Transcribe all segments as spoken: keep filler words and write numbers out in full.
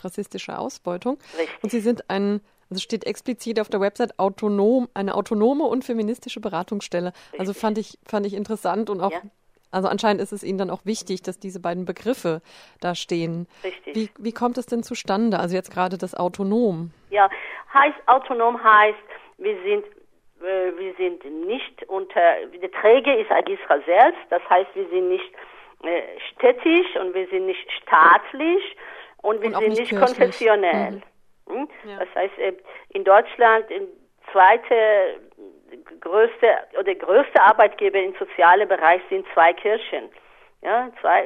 mit rassistischer Ausbeutung. Richtig. Und Sie sind ein, also steht explizit auf der Website, autonom, eine autonome und feministische Beratungsstelle. Richtig. Also fand ich, fand ich interessant und auch, ja. Also anscheinend ist es Ihnen dann auch wichtig, dass diese beiden Begriffe da stehen. Richtig. Wie, wie kommt es denn zustande? Also jetzt gerade das autonom. Ja, heißt, autonom heißt, wir sind Wir sind nicht unter, der Träger ist Agisra selbst, das heißt, wir sind nicht äh, städtisch und wir sind nicht staatlich und wir und sind nicht, nicht konfessionell. Mhm. Hm? Ja. Das heißt, äh, in Deutschland, der zweite größte oder größte Arbeitgeber im sozialen Bereich sind zwei Kirchen. Ja, zwei,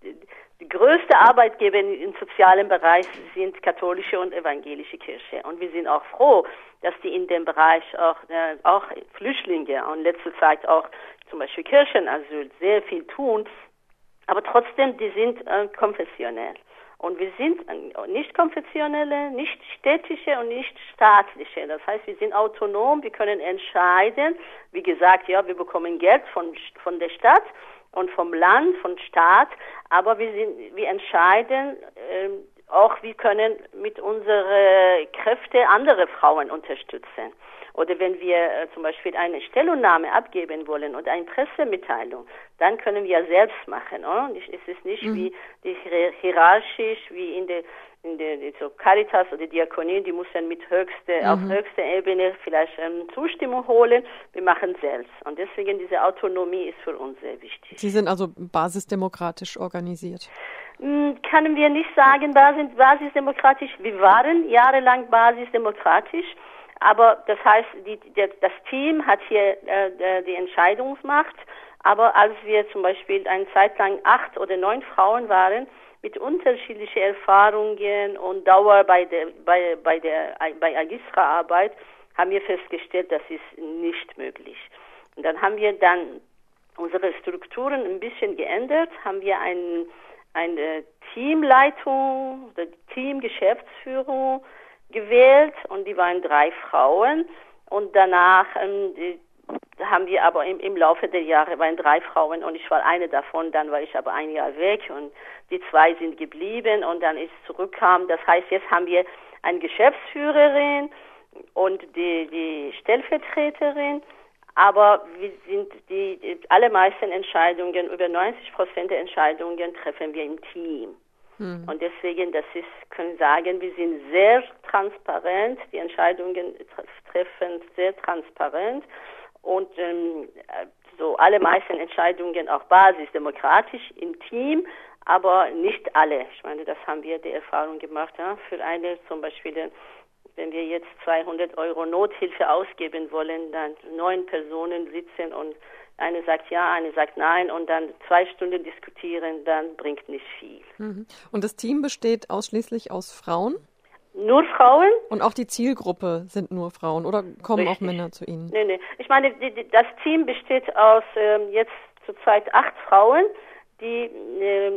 die größte Arbeitgeber im sozialen Bereich sind katholische und evangelische Kirche. Und wir sind auch froh, dass die in dem Bereich auch, äh, auch Flüchtlinge und in letzter Zeit auch zum Beispiel Kirchenasyl sehr viel tun. Aber trotzdem, die sind äh, konfessionell. Und wir sind äh, nicht konfessionelle, nicht städtische und nicht staatliche. Das heißt, wir sind autonom, wir können entscheiden. Wie gesagt, ja, wir bekommen Geld von, von der Stadt und vom Land, vom Staat, aber wir sind, wir entscheiden äh, auch, wir können mit unseren Kräften andere Frauen unterstützen. Oder wenn wir äh, zum Beispiel eine Stellungnahme abgeben wollen oder eine Pressemitteilung, dann können wir selbst machen. Oder? Es ist nicht mhm. wie die hierarchisch wie in der in der so Caritas oder Diakonie, die müssen mit höchste mhm. auf höchster Ebene vielleicht ähm, Zustimmung holen. Wir machen selbst und deswegen diese Autonomie ist für uns sehr wichtig. Sie sind also basisdemokratisch organisiert? Hm, können wir nicht sagen, basis, basisdemokratisch. Wir waren jahrelang basisdemokratisch. Aber das heißt, die, der, das Team hat hier äh, die Entscheidungsmacht. Aber als wir zum Beispiel eine Zeit lang acht oder neun Frauen waren, mit unterschiedlichen Erfahrungen und Dauer bei der bei bei der bei Agisra-Arbeit, haben wir festgestellt, das ist nicht möglich. Und dann haben wir dann unsere Strukturen ein bisschen geändert, haben wir ein, eine Teamleitung, eine Teamgeschäftsführung gewählt und die waren drei Frauen und danach ähm, die, haben wir aber im, im Laufe der Jahre waren drei Frauen und ich war eine davon, dann war ich aber ein Jahr weg und die zwei sind geblieben und dann ist zurückkam. Das heißt, jetzt haben wir eine Geschäftsführerin und die, die Stellvertreterin, aber wir sind die, die allermeisten Entscheidungen, über neunzig Prozent der Entscheidungen treffen wir im Team. Hm. Und deswegen, das ist, können sagen, wir sind sehr transparent, die Entscheidungen treffen sehr transparent und ähm, so alle meisten Entscheidungen auch basisdemokratisch im Team, aber nicht alle. Ich meine, das haben wir die Erfahrung gemacht. Ja? Für eine zum Beispiel, wenn wir jetzt zweihundert Euro Nothilfe ausgeben wollen, dann neun Personen sitzen und eine sagt ja, eine sagt nein und dann zwei Stunden diskutieren, dann bringt nicht viel. Mhm. Und das Team besteht ausschließlich aus Frauen? Nur Frauen. Und auch die Zielgruppe sind nur Frauen oder kommen Richtig. Auch Männer zu Ihnen? Nee, nee. Ich meine, die, die, das Team besteht aus ähm, jetzt zurzeit acht Frauen, die äh,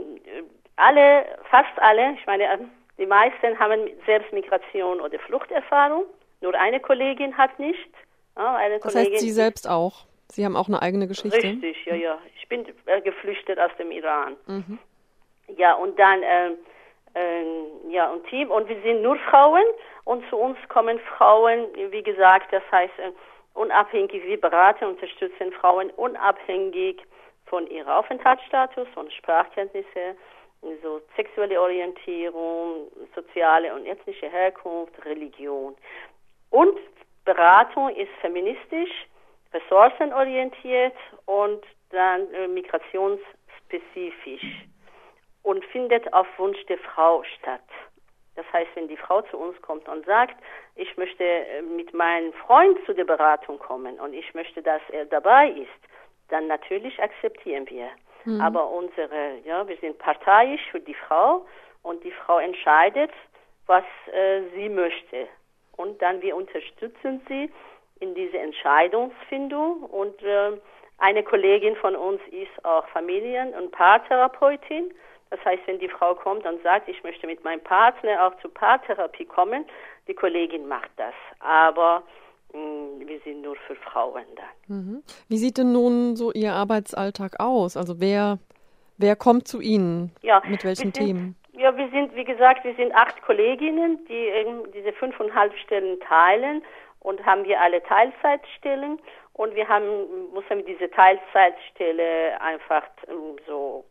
alle, fast alle, ich meine, die meisten haben selbst Migration oder Fluchterfahrung. Nur eine Kollegin hat nicht. Ja, eine das Kollegin, heißt, Sie selbst auch? Sie haben auch eine eigene Geschichte? Richtig, ja, ja. Ich bin äh, geflüchtet aus dem Iran. Mhm. Ja, und dann, äh, äh, ja, und Team. Und wir sind nur Frauen. Und zu uns kommen Frauen, wie gesagt, das heißt, äh, unabhängig, wir beraten, unterstützen Frauen unabhängig von ihrem Aufenthaltsstatus, von Sprachkenntnisse, so sexuelle Orientierung, soziale und ethnische Herkunft, Religion. Und Beratung ist feministisch, ressourcenorientiert und dann äh, migrationsspezifisch und findet auf Wunsch der Frau statt. Das heißt, wenn die Frau zu uns kommt und sagt, ich möchte äh, mit meinem Freund zu der Beratung kommen und ich möchte, dass er dabei ist, dann natürlich akzeptieren wir. Mhm. Aber unsere, ja, wir sind parteiisch für die Frau und die Frau entscheidet, was äh, sie möchte. Und dann wir unterstützen sie in diese Entscheidungsfindung und äh, eine Kollegin von uns ist auch Familien- und Paartherapeutin. Das heißt, wenn die Frau kommt und sagt, ich möchte mit meinem Partner auch zur Paartherapie kommen, die Kollegin macht das. Aber mh, wir sind nur für Frauen da. Mhm. Wie sieht denn nun so Ihr Arbeitsalltag aus? Also wer, wer kommt zu Ihnen? Ja, mit welchen wir sind, Themen? Ja, wir sind, wie gesagt, wir sind acht Kolleginnen, die eben diese fünfeinhalb Stellen teilen und haben wir alle Teilzeitstellen und wir haben, müssen diese Teilzeitstelle einfach so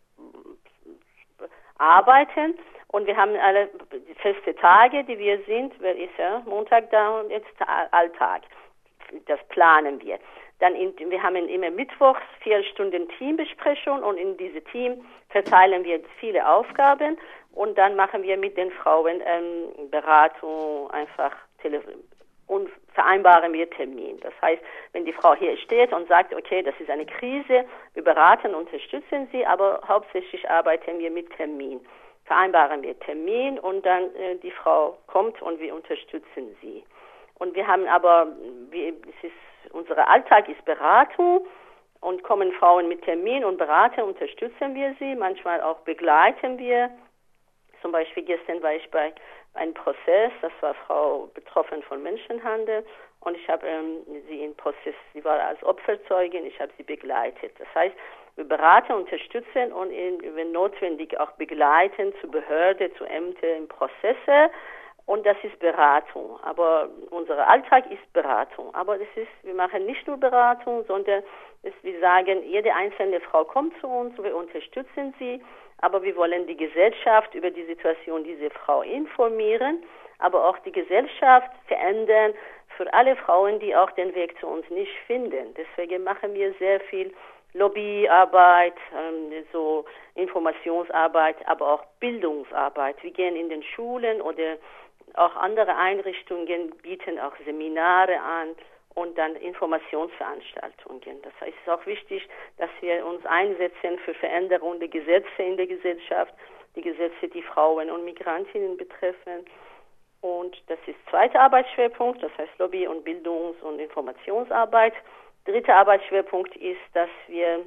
arbeiten und wir haben alle feste Tage, die wir sind, wer ist ja Montag da und jetzt Alltag. Das planen wir. Dann in, wir haben immer mittwochs vier Stunden Teambesprechung und in diese Team verteilen wir viele Aufgaben und dann machen wir mit den Frauen ähm, Beratung, einfach Telefon und vereinbaren wir Termin. Das heißt, wenn die Frau hier steht und sagt, okay, das ist eine Krise, wir beraten, unterstützen sie, aber hauptsächlich arbeiten wir mit Termin. Vereinbaren wir Termin und dann äh, die Frau kommt und wir unterstützen sie. Und wir haben aber, wie, es ist, unser Alltag ist Beratung und kommen Frauen mit Termin und beraten, unterstützen wir sie, manchmal auch begleiten wir. Zum Beispiel gestern war ich bei einem Prozess, das war Frau betroffen von Menschenhandel und ich habe ähm, sie im Prozess, sie war als Opferzeugin, ich habe sie begleitet. Das heißt, wir beraten, unterstützen und in, wenn notwendig auch begleiten zu Behörde, zu Ämtern, in Prozesse. Und das ist Beratung. Aber unser Alltag ist Beratung. Aber das ist, wir machen nicht nur Beratung, sondern es, wir sagen, jede einzelne Frau kommt zu uns, wir unterstützen sie. Aber wir wollen die Gesellschaft über die Situation dieser Frau informieren, aber auch die Gesellschaft verändern für alle Frauen, die auch den Weg zu uns nicht finden. Deswegen machen wir sehr viel Lobbyarbeit, ähm, so Informationsarbeit, aber auch Bildungsarbeit. Wir gehen in den Schulen oder auch andere Einrichtungen bieten auch Seminare an und dann Informationsveranstaltungen. Das heißt, es ist auch wichtig, dass wir uns einsetzen für Veränderung der Gesetze in der Gesellschaft, die Gesetze, die Frauen und Migrantinnen betreffen. Und das ist der zweite Arbeitsschwerpunkt, das heißt Lobby- und Bildungs- und Informationsarbeit. Dritter Arbeitsschwerpunkt ist, dass wir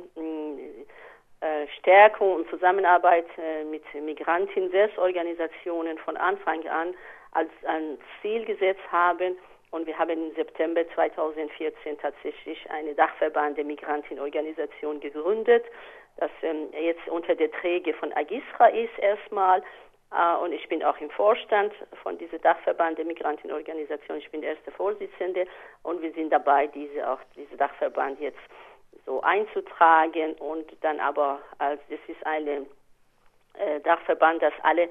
mh, Stärkung und Zusammenarbeit äh, mit Migrantinnen-Selbstorganisationen von Anfang an als ein Ziel gesetzt haben. Und wir haben im September zweitausendvierzehn tatsächlich eine Dachverband der Migrantinnenorganisation gegründet, das ähm, jetzt unter der Träge von Agisra ist erstmal. Äh, und ich bin auch im Vorstand von dieser Dachverband der Migrantinnenorganisation. Ich bin der erste Vorsitzende und wir sind dabei, diese auch diese Dachverband jetzt so einzutragen und dann aber als das ist eine äh, Dachverband, dass alle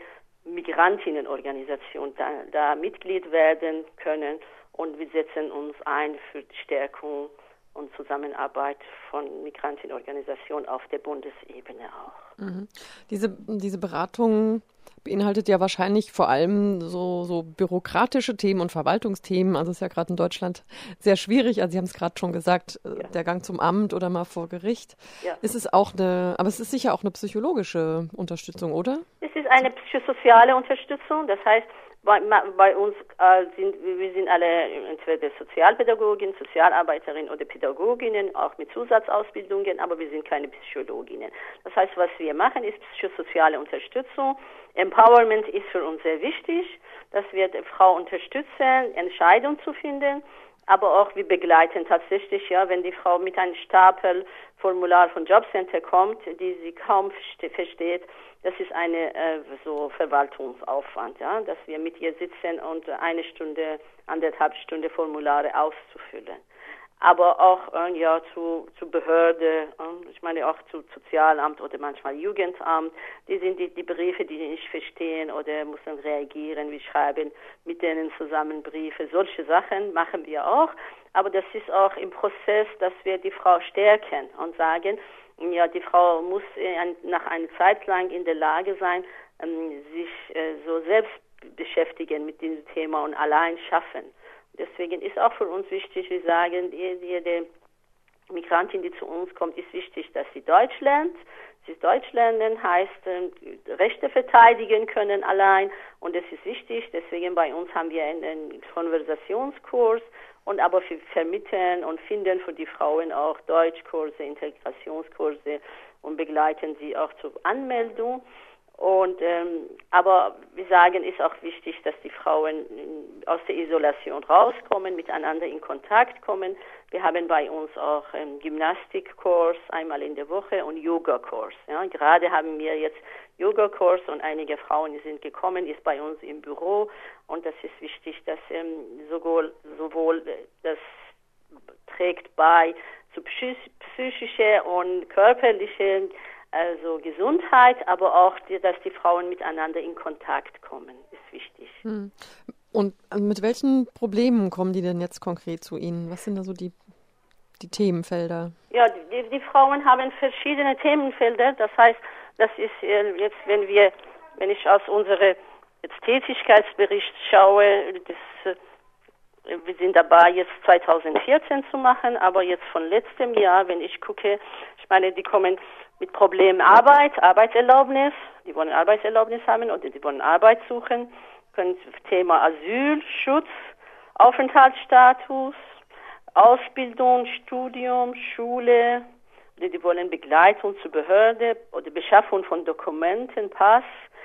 Migrantinnenorganisationen da, da Mitglied werden können und wir setzen uns ein für die Stärkung und Zusammenarbeit von Migrantinnenorganisationen auf der Bundesebene auch. Mhm. Diese, diese Beratung beinhaltet ja wahrscheinlich vor allem so, so bürokratische Themen und Verwaltungsthemen. Also es ist ja gerade in Deutschland sehr schwierig. Also Sie haben es gerade schon gesagt, ja. Der Gang zum Amt oder mal vor Gericht. Ja. Ist es auch eine, aber es ist sicher auch eine psychologische Unterstützung, oder? Es ist eine psychosoziale Unterstützung. Das heißt, bei, bei uns äh, sind wir sind alle entweder Sozialpädagogin, Sozialarbeiterin oder Pädagoginnen, auch mit Zusatzausbildungen, aber wir sind keine Psychologinnen. Das heißt, was wir machen, ist psychosoziale Unterstützung. Empowerment ist für uns sehr wichtig, dass wir die Frau unterstützen, Entscheidungen zu finden, aber auch wir begleiten tatsächlich, ja, wenn die Frau mit einem Stapel Formular von Jobcenter kommt, die sie kaum versteht, das ist eine äh, so Verwaltungsaufwand, ja, dass wir mit ihr sitzen und eine Stunde, anderthalb Stunde Formulare auszufüllen. Aber auch äh, ja zu, zu Behörde, äh, ich meine auch zu Sozialamt oder manchmal Jugendamt, die sind die, die Briefe, die nicht verstehen oder müssen reagieren, wir schreiben mit denen zusammen Briefe, solche Sachen machen wir auch. Aber das ist auch im Prozess, dass wir die Frau stärken und sagen, ja, die Frau muss äh, nach einer Zeit lang in der Lage sein, ähm, sich äh, so selbst beschäftigen mit diesem Thema und allein schaffen. Deswegen ist auch für uns wichtig, wir sagen, jede Migrantin, die zu uns kommt, ist wichtig, dass sie Deutsch lernt. Sie Deutsch lernen heißt, Rechte verteidigen können allein und das ist wichtig. Deswegen bei uns haben wir einen Konversationskurs und aber wir vermitteln und finden für die Frauen auch Deutschkurse, Integrationskurse und begleiten sie auch zur Anmeldung. Und ähm, aber wir sagen, ist auch wichtig, dass die Frauen aus der Isolation rauskommen, miteinander in Kontakt kommen. Wir haben bei uns auch einen Gymnastikkurs einmal in der Woche und Yoga-Kurs. Ja. Gerade haben wir jetzt Yoga-Kurs und einige Frauen sind gekommen, ist bei uns im Büro. Und das ist wichtig, dass ähm, sowohl, sowohl das trägt bei zu psychische und körperliche also Gesundheit, aber auch, dass die Frauen miteinander in Kontakt kommen, ist wichtig. Hm. Und mit welchen Problemen kommen die denn jetzt konkret zu Ihnen? Was sind da so die, die Themenfelder? Ja, die, die Frauen haben verschiedene Themenfelder. Das heißt, das ist jetzt, wenn wir, wenn ich aus unserem jetzt Tätigkeitsbericht schaue, das, wir sind dabei, jetzt zweitausendvierzehn zu machen, aber jetzt von letztem Jahr, wenn ich gucke, ich meine, die kommen mit Problemen Arbeit, Arbeitserlaubnis, die wollen Arbeitserlaubnis haben oder die wollen Arbeit suchen, können Thema Asyl, Schutz, Aufenthaltsstatus, Ausbildung, Studium, Schule, oder die wollen Begleitung zur Behörde oder Beschaffung von Dokumenten, Pass,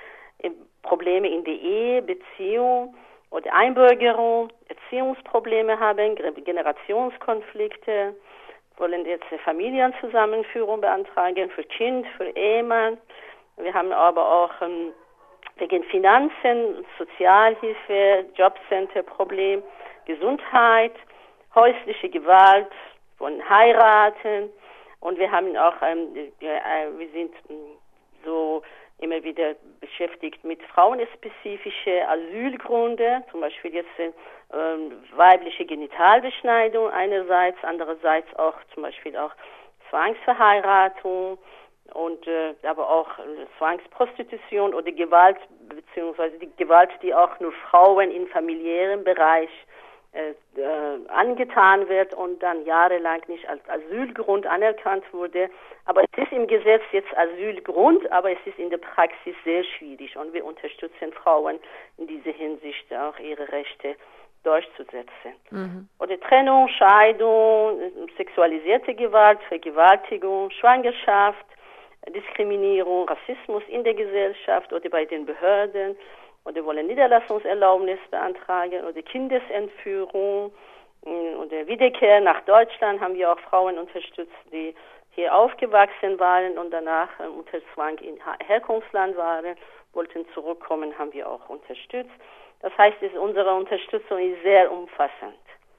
Probleme in der Ehe, Beziehung oder Einbürgerung, Erziehungsprobleme haben, Generationskonflikte, wollen jetzt eine Familienzusammenführung beantragen für Kind, für Ehemann. Wir haben aber auch ähm, wegen Finanzen, Sozialhilfe, Jobcenter-Problem, Gesundheit, häusliche Gewalt, wollen heiraten. Und wir haben auch, ähm, äh, wir sind ähm, so immer wieder beschäftigt mit frauenspezifische Asylgründe, zum Beispiel jetzt äh, weibliche Genitalbeschneidung einerseits, andererseits auch zum Beispiel auch Zwangsverheiratung und äh, aber auch äh, Zwangsprostitution oder Gewalt, beziehungsweise die Gewalt, die auch nur Frauen im familiären Bereich äh, äh, angetan wird und dann jahrelang nicht als Asylgrund anerkannt wurde. Aber es ist im Gesetz jetzt Asylgrund, aber es ist in der Praxis sehr schwierig und wir unterstützen Frauen in dieser Hinsicht auch ihre Rechte durchzusetzen. Mhm. Oder Trennung, Scheidung, sexualisierte Gewalt, Vergewaltigung, Schwangerschaft, Diskriminierung, Rassismus in der Gesellschaft oder bei den Behörden oder wollen Niederlassungserlaubnis beantragen oder Kindesentführung oder Wiederkehr nach Deutschland haben wir auch Frauen unterstützt, die hier aufgewachsen waren und danach unter Zwang in Herkunftsland waren, wollten zurückkommen, haben wir auch unterstützt. Das heißt, unsere Unterstützung ist sehr umfassend.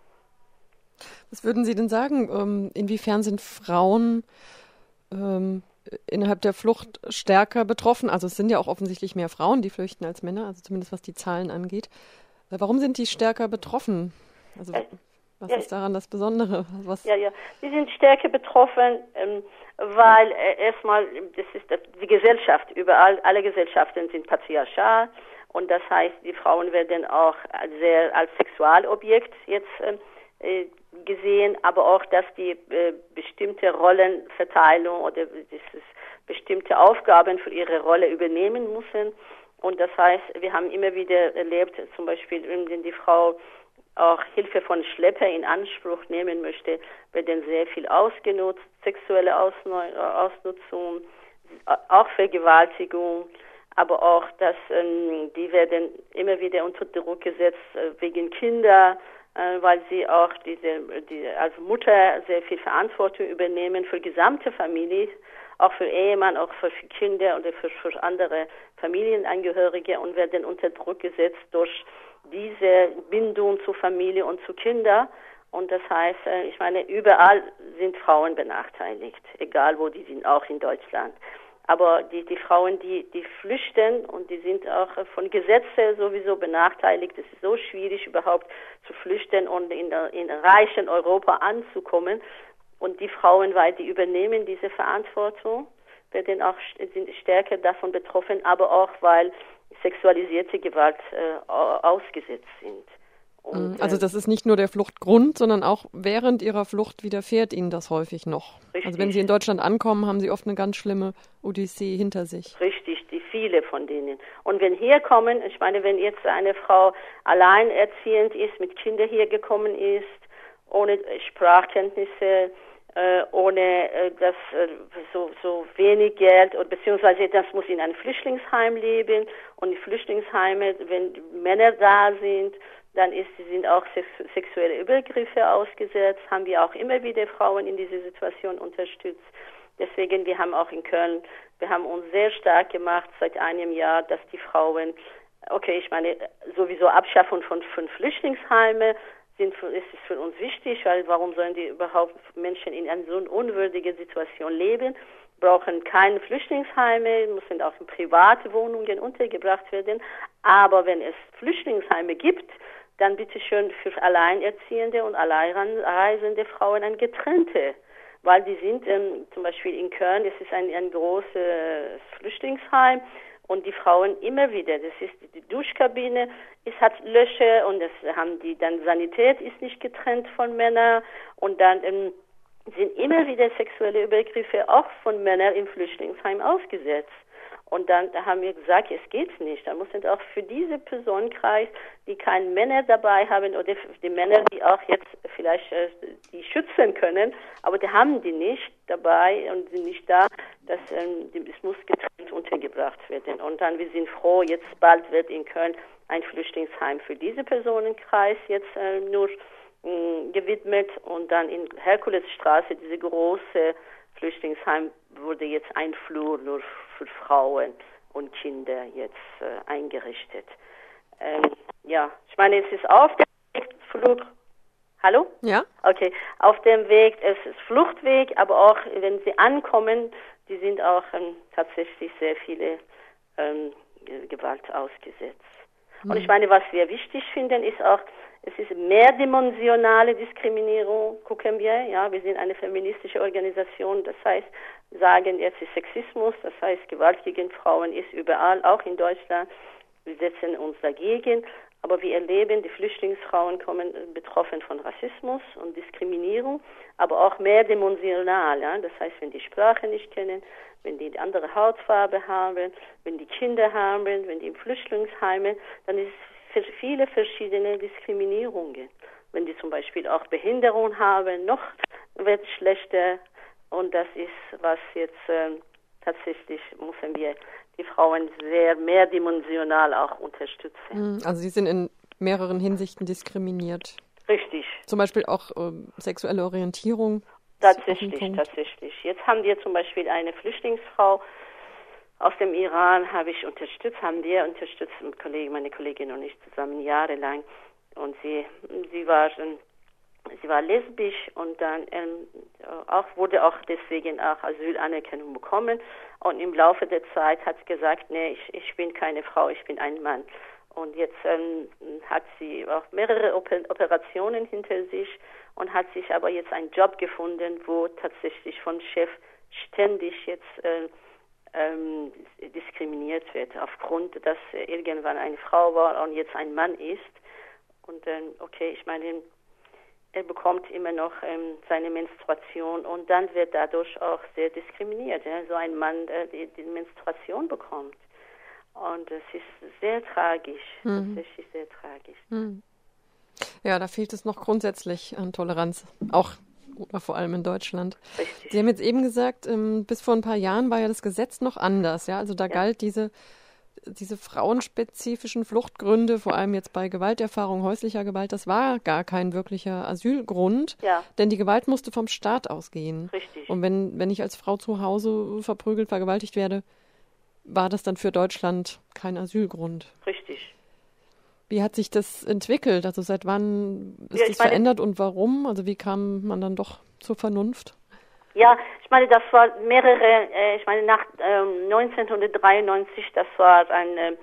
Was würden Sie denn sagen? Inwiefern sind Frauen ähm, innerhalb der Flucht stärker betroffen? Also es sind ja auch offensichtlich mehr Frauen, die flüchten als Männer, also zumindest was die Zahlen angeht. Warum sind die stärker betroffen? Also was ja, ist daran das Besondere? Was ja, ja, die sind stärker betroffen, ähm, weil äh, erstmal, das ist die Gesellschaft, überall, alle Gesellschaften sind patriarchal. Und das heißt, die Frauen werden auch sehr als Sexualobjekt jetzt äh, gesehen, aber auch, dass die äh, bestimmte Rollenverteilung oder dieses bestimmte Aufgaben für ihre Rolle übernehmen müssen. Und das heißt, wir haben immer wieder erlebt, zum Beispiel, wenn die Frau auch Hilfe von Schlepper in Anspruch nehmen möchte, wird dann sehr viel ausgenutzt, sexuelle Ausnutzung, auch Vergewaltigung. Aber auch, dass ähm, die werden immer wieder unter Druck gesetzt äh, wegen Kinder, äh, weil sie auch diese, die, als Mutter sehr viel Verantwortung übernehmen für die gesamte Familie, auch für Ehemann, auch für Kinder oder für, für andere Familienangehörige und werden unter Druck gesetzt durch diese Bindung zur Familie und zu Kindern. Und das heißt, äh, ich meine, überall sind Frauen benachteiligt, egal wo die sind, auch in Deutschland. Aber die, die Frauen, die, die flüchten und die sind auch von Gesetzen sowieso benachteiligt. Es ist so schwierig überhaupt zu flüchten und in, in reichen Europa anzukommen. Und die Frauen, weil die übernehmen diese Verantwortung, werden auch sind stärker davon betroffen, aber auch weil sexualisierte Gewalt äh, ausgesetzt sind. Und, also das ist nicht nur der Fluchtgrund, sondern auch während ihrer Flucht widerfährt ihnen das häufig noch. Richtig. Also wenn sie in Deutschland ankommen, haben sie oft eine ganz schlimme Odyssee hinter sich. Richtig, die viele von denen. Und wenn hier kommen, ich meine, wenn jetzt eine Frau alleinerziehend ist, mit Kindern hier gekommen ist, ohne Sprachkenntnisse, äh, ohne äh, das äh, so, so wenig Geld, oder beziehungsweise das muss in einem Flüchtlingsheim leben, und die Flüchtlingsheime, wenn Männer da sind, dann ist, sind auch sexuelle Übergriffe ausgesetzt, haben wir auch immer wieder Frauen in dieser Situation unterstützt. Deswegen, wir haben auch in Köln, wir haben uns sehr stark gemacht seit einem Jahr, dass die Frauen, okay, ich meine, sowieso Abschaffung von, von Flüchtlingsheimen sind, ist es für uns wichtig, weil warum sollen die überhaupt Menschen in einer so unwürdigen Situation leben, brauchen keine Flüchtlingsheime, müssen auch in private Wohnungen untergebracht werden. Aber wenn es Flüchtlingsheime gibt, dann bitte schön für alleinerziehende und alleinreisende Frauen ein getrennte. Weil die sind ähm, zum Beispiel in Köln, das ist ein, ein großes Flüchtlingsheim, und die Frauen immer wieder, das ist die Duschkabine, es hat Löcher, und das haben die, dann Sanität ist nicht getrennt von Männern, und dann ähm, sind immer wieder sexuelle Übergriffe auch von Männern im Flüchtlingsheim ausgesetzt. Und dann haben wir gesagt, es geht nicht. Da müssen auch für diese Personenkreis, die keine Männer dabei haben, oder die Männer, die auch jetzt vielleicht äh, die schützen können, aber die haben die nicht dabei und sind nicht da, dass ähm, es muss getrennt untergebracht werden. Und dann, wir sind froh, jetzt bald wird in Köln ein Flüchtlingsheim für diese Personenkreis jetzt äh, nur mh, gewidmet, und dann in Herkulesstraße, diese große Flüchtlingsheim, wurde jetzt ein Flur nur für Frauen und Kinder jetzt äh, eingerichtet. Ähm, ja, ich meine, es ist auf dem Weg, Flug. Hallo? Ja. Okay, auf dem Weg, es ist Fluchtweg, aber auch wenn sie ankommen, die sind auch ähm, tatsächlich sehr viele ähm, Gewalt ausgesetzt. Mhm. Und ich meine, was wir wichtig finden, ist auch, es ist mehrdimensionale Diskriminierung, gucken wir, ja, wir sind eine feministische Organisation, das heißt, sagen jetzt ist Sexismus, das heißt, Gewalt gegen Frauen ist überall, auch in Deutschland, wir setzen uns dagegen, aber wir erleben, die Flüchtlingsfrauen kommen betroffen von Rassismus und Diskriminierung, aber auch mehrdimensional, ja, das heißt, wenn die Sprache nicht kennen, wenn die andere Hautfarbe haben, wenn die Kinder haben, wenn die im Flüchtlingsheime, dann ist es für viele verschiedene Diskriminierungen. Wenn die zum Beispiel auch Behinderung haben, noch wird es schlechter. Und das ist, was jetzt äh, tatsächlich müssen wir die Frauen sehr mehrdimensional auch unterstützen. Also sie sind in mehreren Hinsichten diskriminiert. Richtig. Zum Beispiel auch äh, sexuelle Orientierung. Tatsächlich, tatsächlich. Jetzt haben wir zum Beispiel eine Flüchtlingsfrau aus dem Iran, habe ich unterstützt, haben wir unterstützt, meine Kollegin und ich zusammen jahrelang. Und sie, sie war, sie war lesbisch, und dann ähm, auch, wurde auch deswegen auch Asylanerkennung bekommen. Und im Laufe der Zeit hat sie gesagt, nee, ich, ich bin keine Frau, ich bin ein Mann. Und jetzt ähm, hat sie auch mehrere Operationen hinter sich und hat sich aber jetzt einen Job gefunden, wo tatsächlich vom Chef ständig jetzt äh, ähm, diskriminiert wird, aufgrund, dass er irgendwann eine Frau war und jetzt ein Mann ist. Und ähm, okay, ich meine, er bekommt immer noch ähm, seine Menstruation, und dann wird dadurch auch sehr diskriminiert. Ja? So ein Mann, der die, die Menstruation bekommt. Und es ist sehr tragisch, mhm. tatsächlich sehr tragisch. Mhm. Ja, da fehlt es noch grundsätzlich an Toleranz, auch oder vor allem in Deutschland. Richtig. Sie haben jetzt eben gesagt, ähm, bis vor ein paar Jahren war ja das Gesetz noch anders. Ja, also da ja. galt diese, diese frauenspezifischen Fluchtgründe, vor allem jetzt bei Gewalterfahrung, häuslicher Gewalt, das war gar kein wirklicher Asylgrund, ja. denn die Gewalt musste vom Staat ausgehen. Richtig. Und wenn, wenn ich als Frau zu Hause verprügelt, vergewaltigt werde, war das dann für Deutschland kein Asylgrund. Richtig. Wie hat sich das entwickelt? Also seit wann ist ja, das meine, verändert und warum? Also wie kam man dann doch zur Vernunft? Ja, ich meine, das war mehrere, äh, ich meine nach ähm, neunzehnhundertdreiundneunzig, das war eine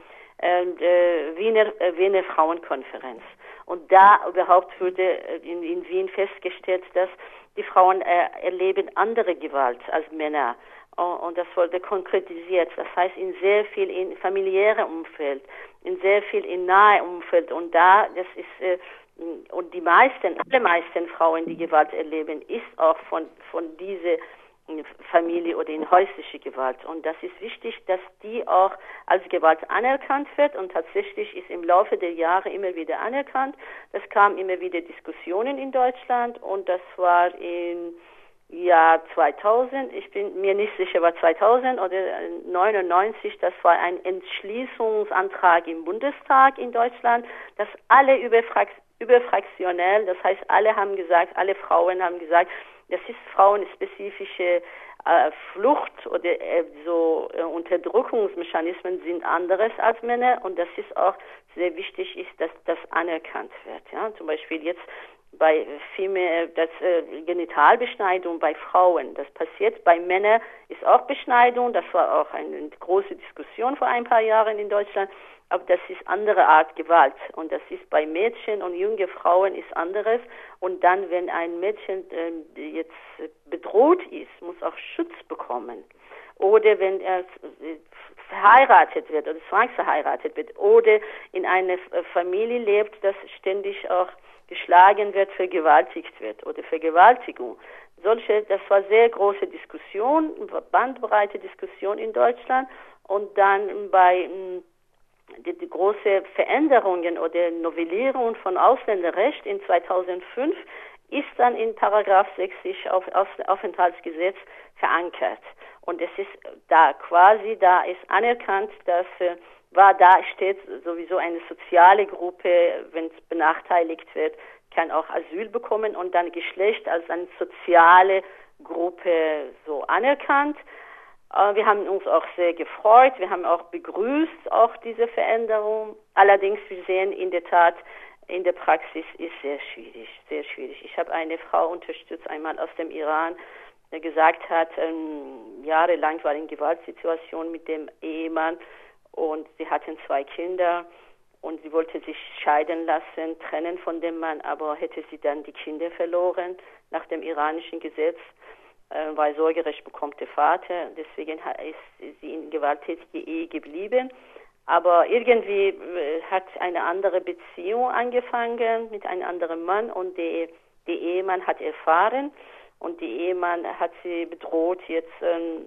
äh, Wiener, äh, Wiener Frauenkonferenz. Und da überhaupt wurde in, in Wien festgestellt, dass die Frauen äh, erleben andere Gewalt als Männer. Und das wurde konkretisiert. Das heißt, in sehr viel in familiärem Umfeld, in sehr viel in nahem Umfeld. Und da, das ist, äh, und die meisten, alle meisten Frauen, die Gewalt erleben, ist auch von, von dieser Familie oder in häusliche Gewalt. Und das ist wichtig, dass die auch als Gewalt anerkannt wird. Und tatsächlich ist im Laufe der Jahre immer wieder anerkannt. Es kamen immer wieder Diskussionen in Deutschland. Und das war in Ja, zweitausend, ich bin mir nicht sicher, war zweitausend oder neunundneunzig, das war ein Entschließungsantrag im Bundestag in Deutschland, dass alle überfrak überfraktionell, das heißt, alle haben gesagt, alle Frauen haben gesagt, das ist frauenspezifische äh, Flucht oder äh, so äh, Unterdrückungsmechanismen sind anderes als Männer und das ist auch sehr wichtig ist, dass das anerkannt wird. Ja, zum Beispiel jetzt bei Female, das äh, Genitalbeschneidung bei Frauen, das passiert. Bei Männern ist auch Beschneidung, das war auch eine große Diskussion vor ein paar Jahren in Deutschland, aber das ist andere Art Gewalt und das ist bei Mädchen und junge Frauen ist anderes und dann, wenn ein Mädchen äh, jetzt bedroht ist, muss auch Schutz bekommen oder wenn er verheiratet wird oder zwangsverheiratet wird oder in einer Familie lebt, das ständig auch geschlagen wird, vergewaltigt wird oder Vergewaltigung. Solche, das war sehr große Diskussion, bandbreite Diskussion in Deutschland und dann bei mh, die, die große Veränderungen oder Novellierung von Ausländerrecht in zweitausendfünf ist dann in Paragraph sechzig auf, auf Aufenthaltsgesetz verankert. Und es ist da quasi, da ist anerkannt, dass äh, war da steht sowieso eine soziale Gruppe, wenn es benachteiligt wird, kann auch Asyl bekommen und dann Geschlecht als eine soziale Gruppe so anerkannt. Äh, wir haben uns auch sehr gefreut, wir haben auch begrüßt auch diese Veränderung. Allerdings, wir sehen in der Tat, in der Praxis ist sehr schwierig, sehr schwierig. Ich habe eine Frau unterstützt, einmal aus dem Iran, der gesagt hat, ähm, jahrelang war in Gewaltsituation mit dem Ehemann, und sie hatten zwei Kinder und sie wollte sich scheiden lassen, trennen von dem Mann, aber hätte sie dann die Kinder verloren nach dem iranischen Gesetz, äh, weil Sorgerecht bekommt der Vater. Deswegen ist sie in gewalttätige Ehe geblieben. Aber irgendwie äh, hat eine andere Beziehung angefangen mit einem anderen Mann und der, der Ehemann hat erfahren und der Ehemann hat sie bedroht, jetzt ähm,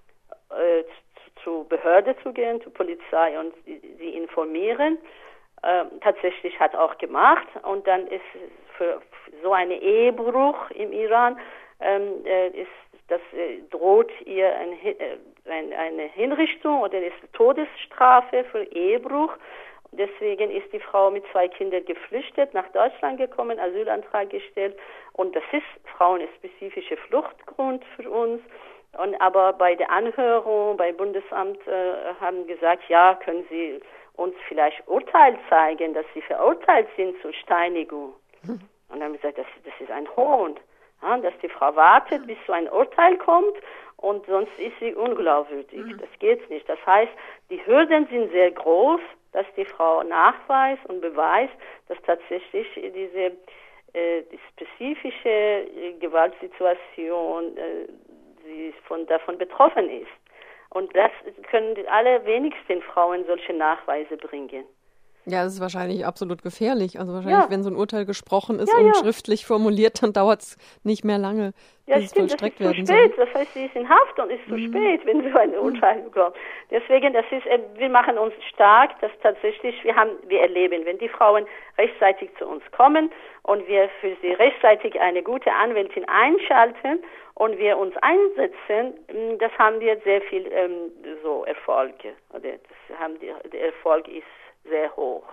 äh, zur Behörde zu gehen, zur Polizei und sie informieren. Ähm, tatsächlich hat auch gemacht und dann ist für so einen Ehebruch im Iran ähm, äh, ist das äh, droht ihr ein, äh, ein, eine Hinrichtung oder ist Todesstrafe für Ehebruch. Deswegen ist die Frau mit zwei Kindern geflüchtet, nach Deutschland gekommen, Asylantrag gestellt und das ist frauenspezifischer Fluchtgrund für uns. Und aber bei der Anhörung, bei Bundesamt äh, haben gesagt, ja, können Sie uns vielleicht Urteil zeigen, dass Sie verurteilt sind zur Steinigung. Und dann haben wir gesagt, das, das ist ein Hohn, ja, dass die Frau wartet, bis so ein Urteil kommt und sonst ist sie unglaubwürdig. Mhm. Das geht nicht. Das heißt, die Hürden sind sehr groß, dass die Frau nachweist und beweist, dass tatsächlich diese äh, die spezifische äh, Gewaltsituation äh, sie von, davon betroffen ist. Und das können die allerwenigsten Frauen solche Nachweise bringen. Ja, es ist wahrscheinlich absolut gefährlich. Also wahrscheinlich, ja. wenn so ein Urteil gesprochen ist ja, und ja. schriftlich formuliert, dann dauert es nicht mehr lange, ja, bis stimmt, es vollstreckt das ist werden zu spät. soll. Das heißt, sie ist in Haft und ist zu mhm. spät, wenn so ein Urteil bekommt. Deswegen, das ist, wir machen uns stark, dass tatsächlich, wir haben, wir erleben, wenn die Frauen rechtzeitig zu uns kommen und wir für sie rechtzeitig eine gute Anwältin einschalten und wir uns einsetzen, das haben wir sehr viel ähm, so Erfolge. Oder das haben die, der Erfolg ist sehr hoch.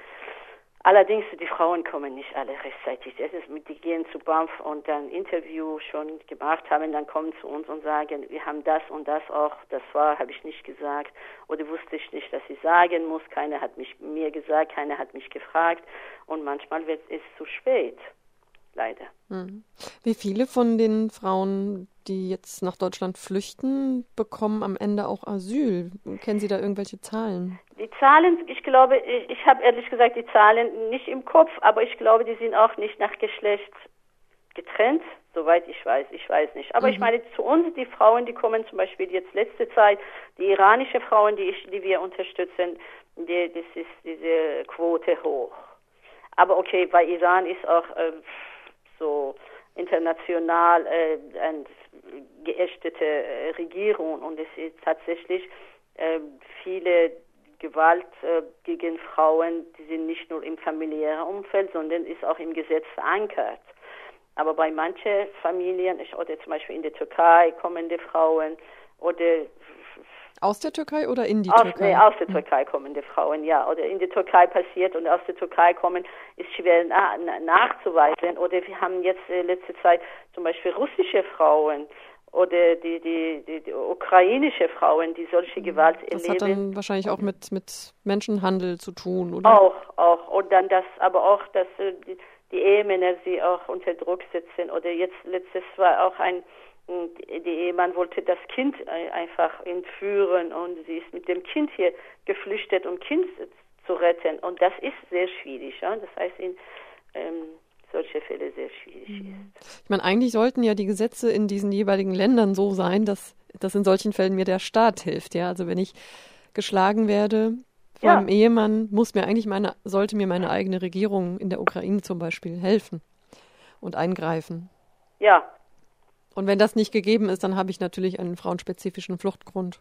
Allerdings, die Frauen kommen nicht alle rechtzeitig. Das ist mit, die gehen zu B A M F und dann Interview schon gemacht haben, dann kommen zu uns und sagen, wir haben das und das auch, das war, habe ich nicht gesagt oder wusste ich nicht, dass ich sagen muss. Keiner hat mich mir gesagt, keiner hat mich gefragt und manchmal wird es zu spät. Leider. Mhm. Wie viele von den Frauen, die jetzt nach Deutschland flüchten, bekommen am Ende auch Asyl? Kennen Sie da irgendwelche Zahlen? Die Zahlen, ich glaube, ich, ich habe ehrlich gesagt die Zahlen nicht im Kopf, aber ich glaube, die sind auch nicht nach Geschlecht getrennt, soweit ich weiß, ich weiß nicht. Aber mhm. ich meine, zu uns, die Frauen, die kommen zum Beispiel jetzt letzte Zeit, die iranische Frauen, die, ich, die wir unterstützen, die, das ist diese Quote hoch. Aber okay, bei Iran ist auch äh, so international äh, eine geächtete äh, Regierung und es ist tatsächlich äh, viele Gewalt äh, gegen Frauen, die sind nicht nur im familiären Umfeld, sondern ist auch im Gesetz verankert. Aber bei manchen Familien, oder zum Beispiel in der Türkei, kommende Frauen oder aus der Türkei oder in die aus, Türkei? Nee, aus der Türkei kommende Frauen, ja. Oder in der Türkei passiert und aus der Türkei kommen, ist schwer na, na, nachzuweisen. Oder wir haben jetzt äh, letzte Zeit zum Beispiel russische Frauen oder die, die, die, die ukrainische Frauen, die solche Gewalt das erleben. Das hat dann wahrscheinlich auch mit, mit Menschenhandel zu tun, oder? Auch, auch. Und dann das, aber auch, dass äh, die, die Ehemänner sie auch unter Druck setzen. Oder jetzt letztes war auch ein Die Ehemann wollte das Kind einfach entführen und sie ist mit dem Kind hier geflüchtet, um Kind zu retten. Und das ist sehr schwierig. Ja? Das heißt, in ähm, solche Fälle sehr schwierig mhm. ist. Ich meine, eigentlich sollten ja die Gesetze in diesen jeweiligen Ländern so sein, dass, dass in solchen Fällen mir der Staat hilft. Ja? Also wenn ich geschlagen werde von ja. einem Ehemann, muss mir eigentlich meine, sollte mir meine eigene Regierung in der Ukraine zum Beispiel helfen und eingreifen. Ja. Und wenn das nicht gegeben ist, dann habe ich natürlich einen frauenspezifischen Fluchtgrund.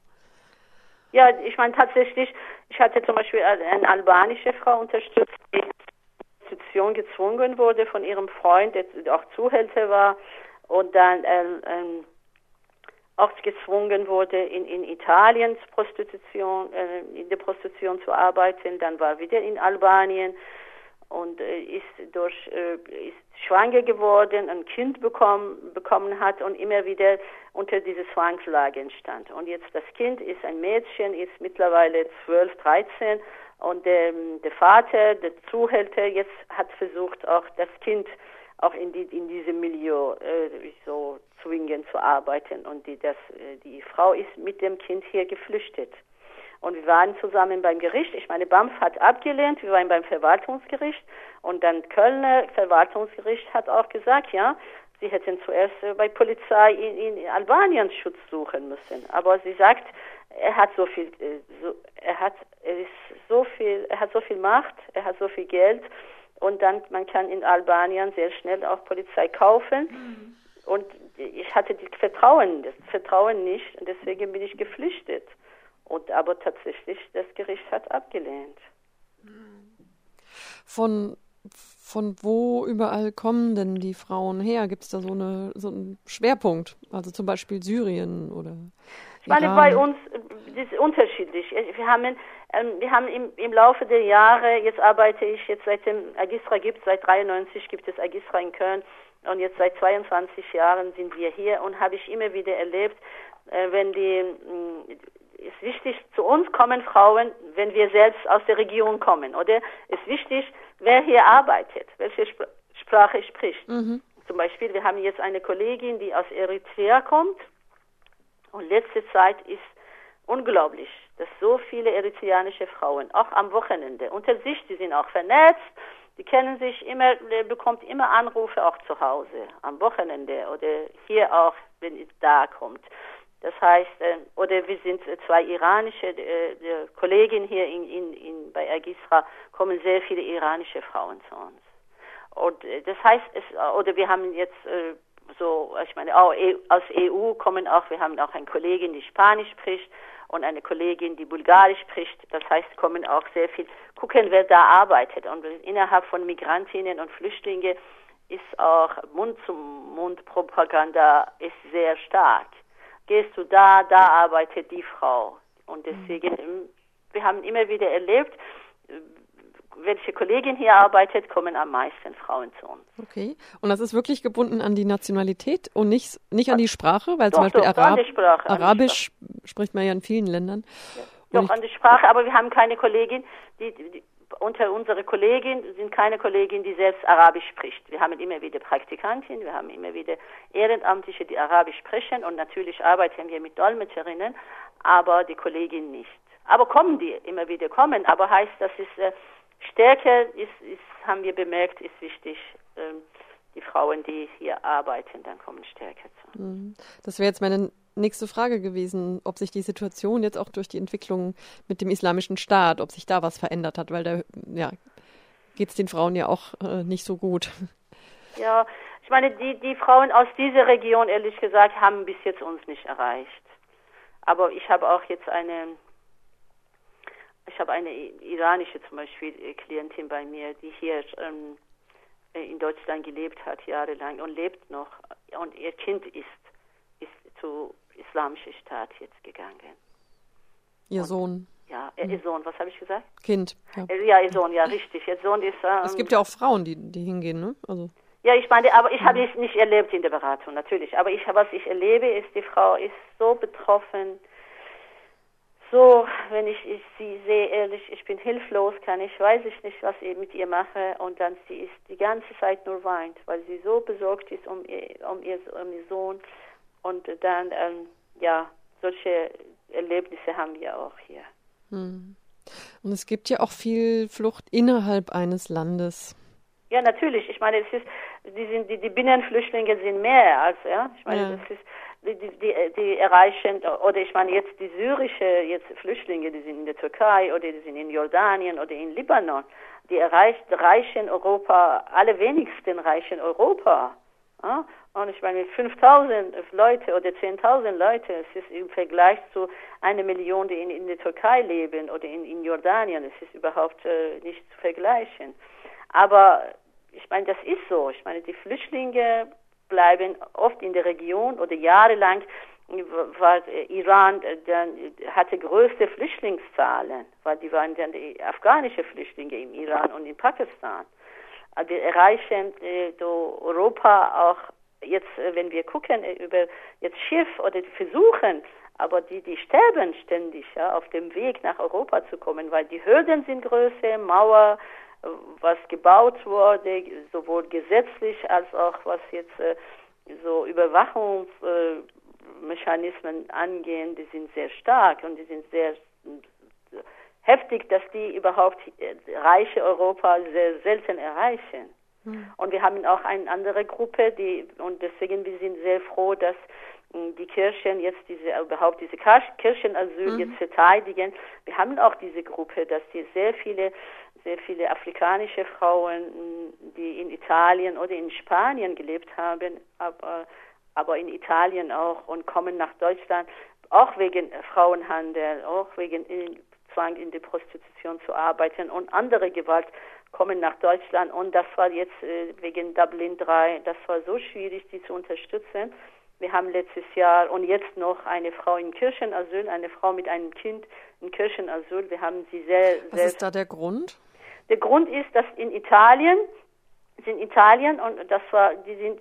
Ja, ich meine tatsächlich, ich hatte zum Beispiel eine albanische Frau unterstützt, die zur Prostitution gezwungen wurde von ihrem Freund, der auch Zuhälter war und dann äh, äh, auch gezwungen wurde, in, in Italien Prostitution, äh, in der Prostitution zu arbeiten. Dann war wieder in Albanien und äh, ist durch äh, ist schwanger geworden, ein Kind bekommen, bekommen hat und immer wieder unter dieser Zwangslage stand. Und jetzt das Kind ist ein Mädchen, ist mittlerweile zwölf, dreizehn und der, der Vater, der Zuhälter, jetzt hat versucht, auch das Kind auch in, die, in diesem Milieu äh, so zwingen zu arbeiten. Und die, das, äh, die Frau ist mit dem Kind hier geflüchtet. Und wir waren zusammen beim Gericht. Ich meine, B A M F hat abgelehnt. Wir waren beim Verwaltungsgericht. Und dann Kölner Verwaltungsgericht hat auch gesagt, ja, sie hätten zuerst äh, bei Polizei in, in Albanien Schutz suchen müssen. Aber sie sagt, er hat so viel, äh, so, er hat, er ist so viel, er hat so viel Macht, er hat so viel Geld. Und dann, man kann in Albanien sehr schnell auch Polizei kaufen. Mhm. Und ich hatte das Vertrauen, das Vertrauen nicht. Und deswegen bin ich geflüchtet. Und aber tatsächlich, das Gericht hat abgelehnt. Von, von wo überall kommen denn die Frauen her? Gibt es da so, eine, so einen Schwerpunkt? Also zum Beispiel Syrien oder Ich meine, Iran? Bei uns das ist unterschiedlich. Wir haben, ähm, wir haben im, im Laufe der Jahre, jetzt arbeite ich, jetzt seit dem Agistra gibt es, seit dreiundneunzig gibt es Agistra in Köln und jetzt seit zweiundzwanzig Jahren sind wir hier und habe ich immer wieder erlebt, äh, wenn die mh, ist wichtig, zu uns kommen Frauen, wenn wir selbst aus der Regierung kommen, oder? Ist wichtig, wer hier arbeitet, welche Sp- Sprache spricht. Mhm. Zum Beispiel, wir haben jetzt eine Kollegin, die aus Eritrea kommt und letzte Zeit ist unglaublich, dass so viele eritreanische Frauen, auch am Wochenende, unter sich, die sind auch vernetzt, die kennen sich immer, bekommt immer Anrufe auch zu Hause, am Wochenende oder hier auch, wenn es da kommt. Das heißt, äh, oder wir sind äh, zwei iranische äh, Kolleginnen hier in, in, in, bei Agistra, kommen sehr viele iranische Frauen zu uns. Und äh, das heißt, es, oder wir haben jetzt äh, so, ich meine, auch e- aus E U kommen auch, wir haben auch eine Kollegin, die Spanisch spricht und eine Kollegin, die Bulgarisch spricht. Das heißt, kommen auch sehr viel, gucken, wer da arbeitet. Und innerhalb von Migrantinnen und Flüchtlingen ist auch Mund-zu-Mund-Propaganda ist sehr stark. Gehst du da, da arbeitet die Frau. Und deswegen, wir haben immer wieder erlebt, welche Kollegin hier arbeitet, kommen am meisten Frauen zu uns. Okay. Und das ist wirklich gebunden an die Nationalität und nicht, nicht an die Sprache, weil doch, zum Beispiel doch, Arab- an die Sprache, Arabisch an die Sprache. Spricht man ja in vielen Ländern. Ja, doch, an die Sprache, aber wir haben keine Kollegin, die, die unter unsere Kollegin sind keine Kollegin, die selbst Arabisch spricht. Wir haben immer wieder Praktikantinnen, wir haben immer wieder Ehrenamtliche, die Arabisch sprechen und natürlich arbeiten wir mit Dolmetscherinnen, aber die Kollegin nicht. Aber kommen die, immer wieder kommen, aber heißt, das ist äh, Stärke, ist, ist, haben wir bemerkt, ist wichtig. Ähm, die Frauen, die hier arbeiten, dann kommen stärker zu. Das wäre jetzt meine nächste Frage gewesen, ob sich die Situation jetzt auch durch die Entwicklung mit dem Islamischen Staat, ob sich da was verändert hat, weil da ja, geht es den Frauen ja auch äh, nicht so gut. Ja, ich meine, die, die Frauen aus dieser Region, ehrlich gesagt, haben bis jetzt uns nicht erreicht. Aber ich habe auch jetzt eine, ich habe eine iranische zum Beispiel Klientin bei mir, die hier ähm, in Deutschland gelebt hat jahrelang und lebt noch. Und ihr Kind ist, ist zu Islamischer Staat jetzt gegangen. Ihr und, Sohn? Ja, ihr mhm. Sohn, was habe ich gesagt? Kind. Ja, ja ihr Sohn, ja, richtig. Ihr Sohn ist... Ähm, es gibt ja auch Frauen, die, die hingehen, ne? Also... Ja, ich meine, aber ich habe es nicht erlebt in der Beratung, natürlich. Aber ich, was ich erlebe, ist, die Frau ist so betroffen. So, wenn ich, ich sie sehe, ehrlich, ich bin hilflos, kann ich, weiß ich nicht, was ich mit ihr mache. Und dann, sie ist die ganze Zeit nur weint, weil sie so besorgt ist um ihr, um ihr, um ihr Sohn. Und dann, ähm, ja, solche Erlebnisse haben wir auch hier. Hm. Und es gibt ja auch viel Flucht innerhalb eines Landes. Ja, natürlich. Ich meine, es ist, die sind, die, die Binnenflüchtlinge sind mehr als, ja. Ich meine, ja. das ist, die, die, die, die erreichen, oder ich meine jetzt die syrische, jetzt Flüchtlinge, die sind in der Türkei oder die sind in Jordanien oder in Libanon, die erreicht, reichen Europa, alle wenigsten reichen Europa. Ja? Und ich meine, mit fünftausend Leute oder zehntausend Leute, es ist im Vergleich zu einer Million, die in, in der Türkei leben oder in, in Jordanien, es ist überhaupt äh, nicht zu vergleichen. Aber ich meine, das ist so. Ich meine, die Flüchtlinge bleiben oft in der Region oder jahrelang war Iran dann hatte größte Flüchtlingszahlen, weil die waren dann die afghanische Flüchtlinge im Iran und in Pakistan. Also wir erreichen äh, Europa auch jetzt, wenn wir gucken über jetzt Schiff oder versuchen, aber die die sterben ständig, ja, auf dem Weg nach Europa zu kommen, weil die Hürden sind größer, Mauer, was gebaut wurde, sowohl gesetzlich als auch was jetzt äh, so Überwachungsmechanismen äh, angehen, die sind sehr stark und die sind sehr äh, heftig, dass die überhaupt äh, reiche Europa sehr selten erreichen. Mhm. Und wir haben auch eine andere Gruppe, die und deswegen wir sind sehr froh, dass die Kirchen jetzt diese überhaupt diese Kirchenasyl mhm. jetzt verteidigen. Wir haben auch diese Gruppe, dass die sehr viele sehr viele afrikanische Frauen, die in Italien oder in Spanien gelebt haben, aber aber in Italien auch und kommen nach Deutschland auch wegen Frauenhandel, auch wegen Zwang in der Prostitution zu arbeiten und andere Gewalt kommen nach Deutschland und das war jetzt wegen Dublin drei, das war so schwierig, die zu unterstützen. Wir haben letztes Jahr und jetzt noch eine Frau in Kirchenasyl, eine Frau mit einem Kind in Kirchenasyl. Wir haben sie sehr, Was ist da der Grund? Der Grund ist, dass in Italien, in Italien und das war, die sind,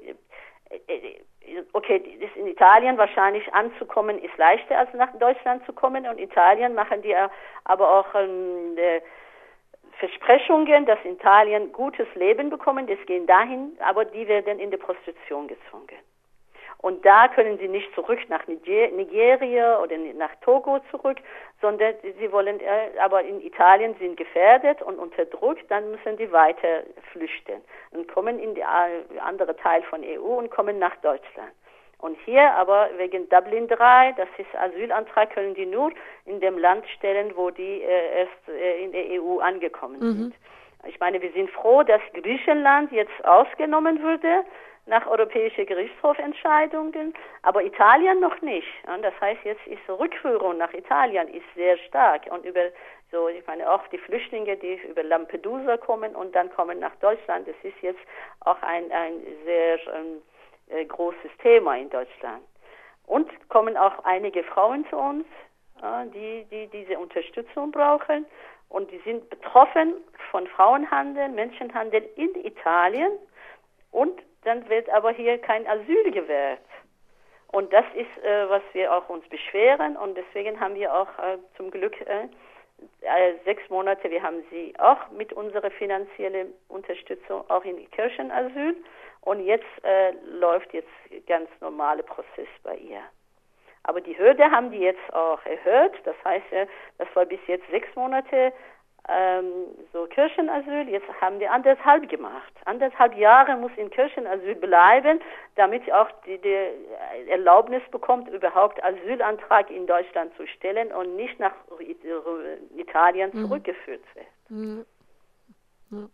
okay, ist in Italien wahrscheinlich anzukommen ist leichter als nach Deutschland zu kommen und in Italien machen die aber auch ähm, Versprechungen, dass in Italien gutes Leben bekommen. Das gehen dahin, aber die werden in die Prostitution gezwungen. Und da können sie nicht zurück nach Nigeria oder nach Togo zurück, sondern sie wollen, aber in Italien sind gefährdet und unterdrückt, dann müssen die weiter flüchten und kommen in die andere Teil von E U und kommen nach Deutschland. Und hier aber wegen Dublin drei, das ist Asylantrag, können die nur in dem Land stellen, wo die äh, erst äh, in der E U angekommen mhm. sind. Ich meine, wir sind froh, dass Griechenland jetzt ausgenommen wurde, nach europäischen Gerichtshofentscheidungen, aber Italien noch nicht. Und das heißt, jetzt ist Rückführung nach Italien ist sehr stark und über so, ich meine auch die Flüchtlinge, die über Lampedusa kommen und dann kommen nach Deutschland. Das ist jetzt auch ein ein sehr ähm, äh, großes Thema in Deutschland. Und kommen auch einige Frauen zu uns, äh, die die diese Unterstützung brauchen und die sind betroffen von Frauenhandel, Menschenhandel in Italien und dann wird aber hier kein Asyl gewährt. Und das ist, äh, was wir auch uns beschweren und deswegen haben wir auch äh, zum Glück äh, äh, sechs Monate, wir haben sie auch mit unserer finanziellen Unterstützung auch in Kirchenasyl und jetzt äh, läuft jetzt ganz normale Prozess bei ihr. Aber die Hürde haben die jetzt auch erhöht, das heißt, äh, das war bis jetzt sechs Monate Ähm, so Kirchenasyl, jetzt haben die anderthalb gemacht. Anderthalb Jahre muss in Kirchenasyl bleiben, damit auch die, die Erlaubnis bekommt, überhaupt Asylantrag in Deutschland zu stellen und nicht nach Italien mhm. zurückgeführt wird. Mhm. Ja.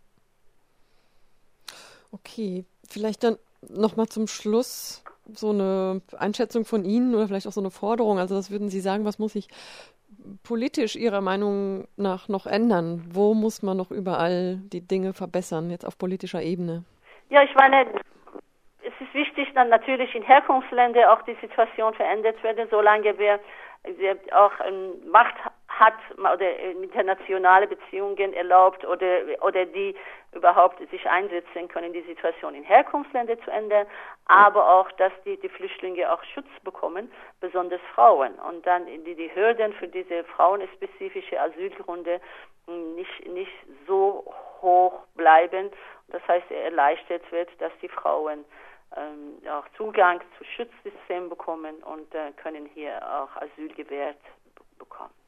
Okay, vielleicht dann nochmal zum Schluss so eine Einschätzung von Ihnen oder vielleicht auch so eine Forderung. Also was würden Sie sagen, was muss ich politisch Ihrer Meinung nach noch ändern? Wo muss man noch überall die Dinge verbessern, jetzt auf politischer Ebene? Ja, ich meine, es ist wichtig, dann natürlich in Herkunftsländern auch die Situation verändert wird, solange wir, wir auch ähm, Macht hat oder internationale Beziehungen erlaubt oder oder die überhaupt sich einsetzen können, die Situation in Herkunftsländern zu ändern, aber auch, dass die, die Flüchtlinge auch Schutz bekommen, besonders Frauen. Und dann die, die Hürden für diese frauenspezifische Asylgründe nicht, nicht so hoch bleiben. Das heißt, erleichtert wird, dass die Frauen ähm, auch Zugang zu Schutzsystemen bekommen und äh, können hier auch Asyl gewährt bekommen.